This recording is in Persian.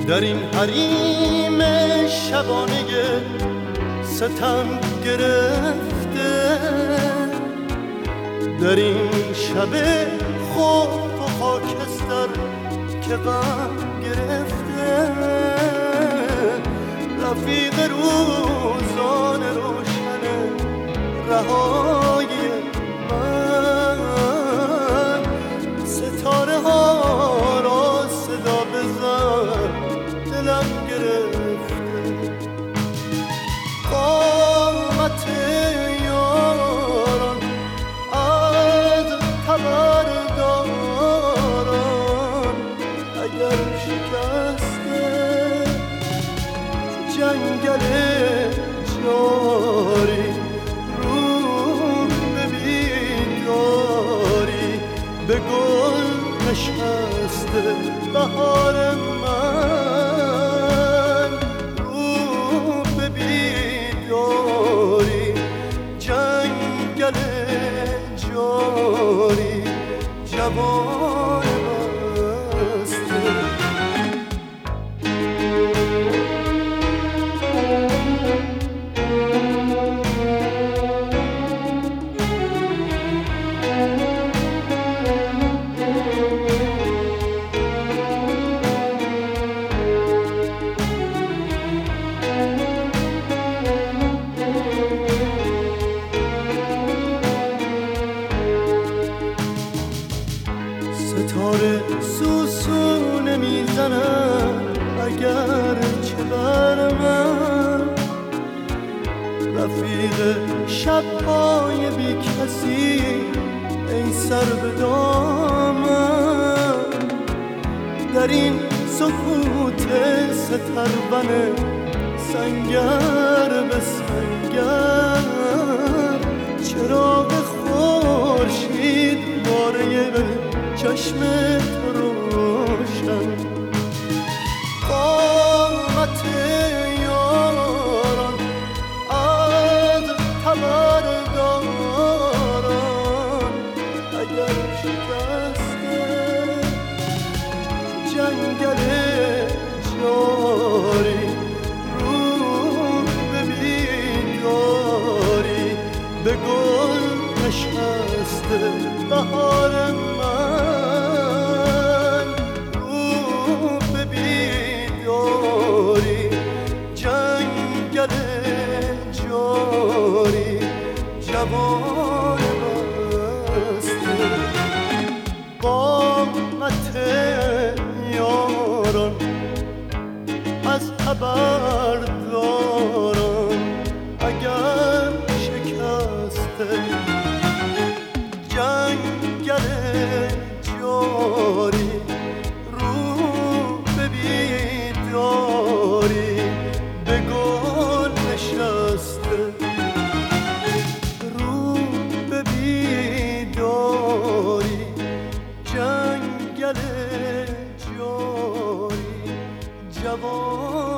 در این حریم شبانه ستم گرفته، در این شب خاک و خاکستر که غم گرفته، رفیق روزان روشن رهایی من، ستاره ها را صدا بزن دلم گرفته. قامت یاران از تبرداران اگر شکسته، جنگل جاری رو به بیداری به گل نشسته بهار من، رو به بیداری جنگل جاری جوان بسته. ستاره سوسونه میزنن اگر چه بر من، رفیق شب‌های بی کسی ای سر به دامن، در این سکوت سترون سنگر به سنگر، چراغ خورشید باره چشم تو روشن. قامت یاران از تبرداران اگر شکسته، جنگل جاری رو به بیداری به گل نشسته بهار من، رو به بیداری جنگل جاری جوان بسته. قامت یاران از تبرداران اگر شکسته، جنگل جاری رو به بیداری به گل نشسته، رو به بیداری جنگل جاری جوان